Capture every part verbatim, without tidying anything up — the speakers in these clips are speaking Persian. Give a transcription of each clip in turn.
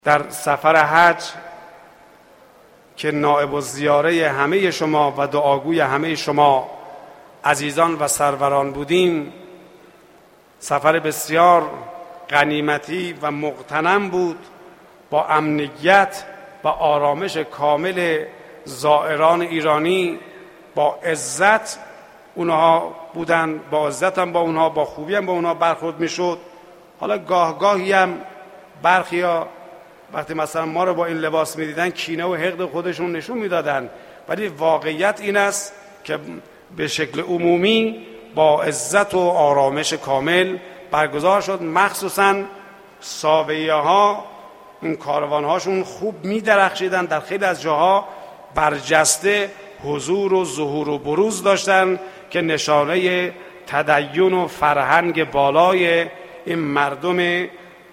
در سفر حج که نائب الزیاره همه شما و دعاگوی همه شما عزیزان و سروران بودیم، سفر بسیار غنیمتی و مغتنم بود، با امنیت و آرامش کامل زائران ایرانی. با عزت اونها بودن، با عزت هم با اونها، با خوبی هم با اونها برخورد میشد. حالا گاه گاهی هم برخی ها وقتی مثلا ما رو با این لباس میدیدن کینه و حقد خودشون نشون میدادن، ولی واقعیت این است که به شکل عمومی با عزت و آرامش کامل برگزار شد. مخصوصا ساویه ها، این کاروان هاشون خوب میدرخشیدن، در خیلی از جاها برجسته حضور و ظهور و بروز داشتن که نشانه تدین و فرهنگ بالای این مردم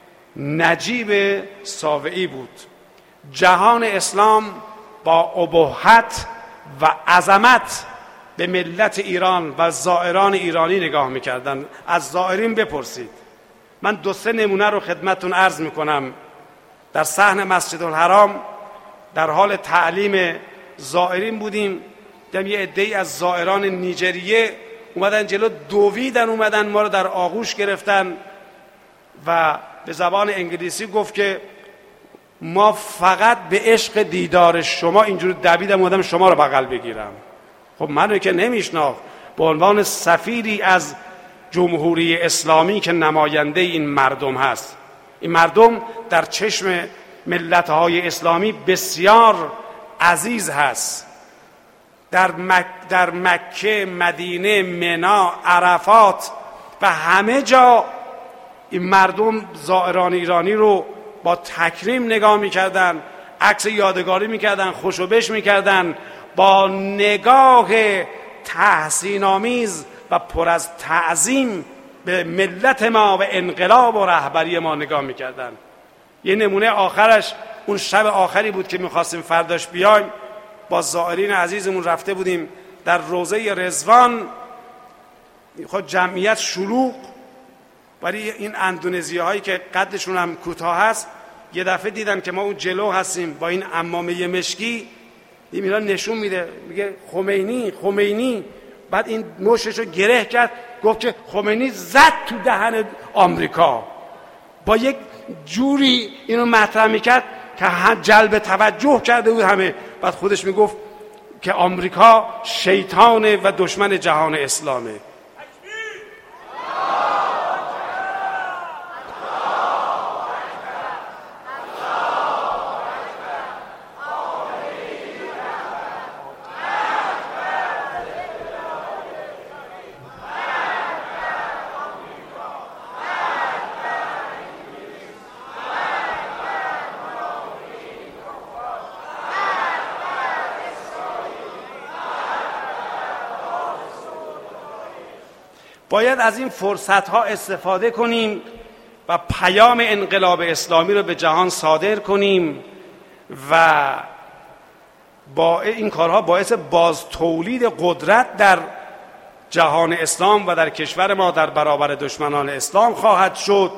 نجیب ساوئی بود. جهان اسلام با ابهت و عظمت به ملت ایران و زائران ایرانی نگاه میکردن. از زائرین بپرسید. من دو سه نمونه رو خدمتتون عرض میکنم. در صحن مسجد الحرام در حال تعلیم زائرین بودیم، دیدم یه عده‌ای از زائران نیجریه اومدن جلو، دویدن اومدن ما رو در آغوش گرفتن و به زبان انگلیسی گفت که ما فقط به عشق دیدار شما اینجور دویدم اومدم شما رو بغل بگیرم. خب منو که نمیشناخت، به عنوان سفیری از جمهوری اسلامی که نماینده این مردم هست. این مردم در چشم ملت‌های اسلامی بسیار عزیز هست. در, مک... در مکه، مدینه، منی، عرفات و همه جا این مردم زائران ایرانی رو با تکریم نگاه میکردن، عکس یادگاری میکردن، خوشو بش میکردن، با نگاه تحسین آمیز و پر از تعظیم به ملت ما و انقلاب و رهبری ما نگاه میکردن. یه نمونه آخرش اون شب آخری بود که میخواستیم فرداش بیایم، با زائرین عزیزمون رفته بودیم در روضه رضوان. خود جمعیت شلوغ، ولی این اندونزی هایی که قدشون هم کوتاه هست یه دفعه دیدن که ما اون جلو هستیم با این عمامه مشکی، این میران نشون میده، میگه خمینی خمینی. بعد این مشتشو گره کرد، گفت که خمینی زد تو دهن آمریکا. با یک جوری اینو مطرح میکرد که جلب توجه کرده بود همه. بعد خودش میگفت که آمریکا شیطانه و دشمن جهان اسلامه. باید از این فرصت‌ها استفاده کنیم و پیام انقلاب اسلامی رو به جهان صادر کنیم و با این کارها باعث باز تولید قدرت در جهان اسلام و در کشور ما در برابر دشمنان اسلام خواهد شد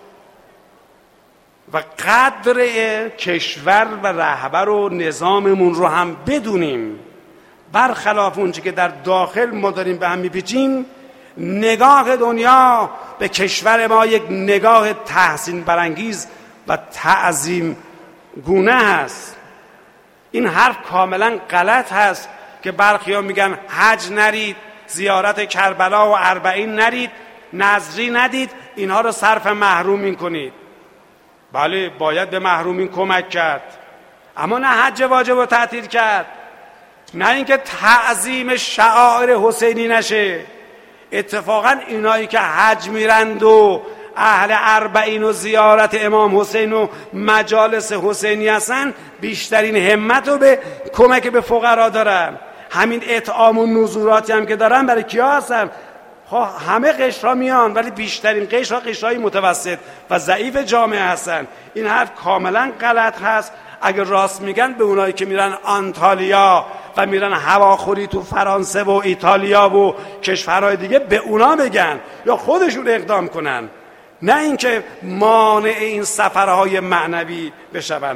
و قدر کشور و رهبر و نظاممون رو هم بدونیم. برخلاف اونچه که در داخل ما داریم به هم میپیچیم، نگاه دنیا به کشور ما یک نگاه تحسین برانگیز و تعظیم گونه هست. این حرف کاملا غلط هست که برخی ها میگن حج نرید، زیارت کربلا و اربعین نرید، نظری ندید، اینها رو صرف محرومین کنید. بله، باید به محرومین کمک کرد، اما نه حج واجب رو تعطیل کرد، نه اینکه تعظیم شعائر حسینی نشه. اتفاقا اینایی که حج میرند و اهل اربعین و زیارت امام حسین و مجالس حسینی هستن، بیشترین همت رو به کمک به فقرا دارن. همین اطعام و نذوراتی هم که دارن برای کیا هستن؟ همه قشرها میان، ولی بیشترین قشرها قشرهای متوسط و ضعیف جامعه هستن. این حرف کاملا غلط هست. اگر راست میگن به اونایی که میرن آنتالیا و میرن هواخوری تو فرانسه و ایتالیا و کشورهای دیگه به اونا بگن یا خودشون اقدام کنن. نه اینکه مانع این سفرهای معنوی بشوند.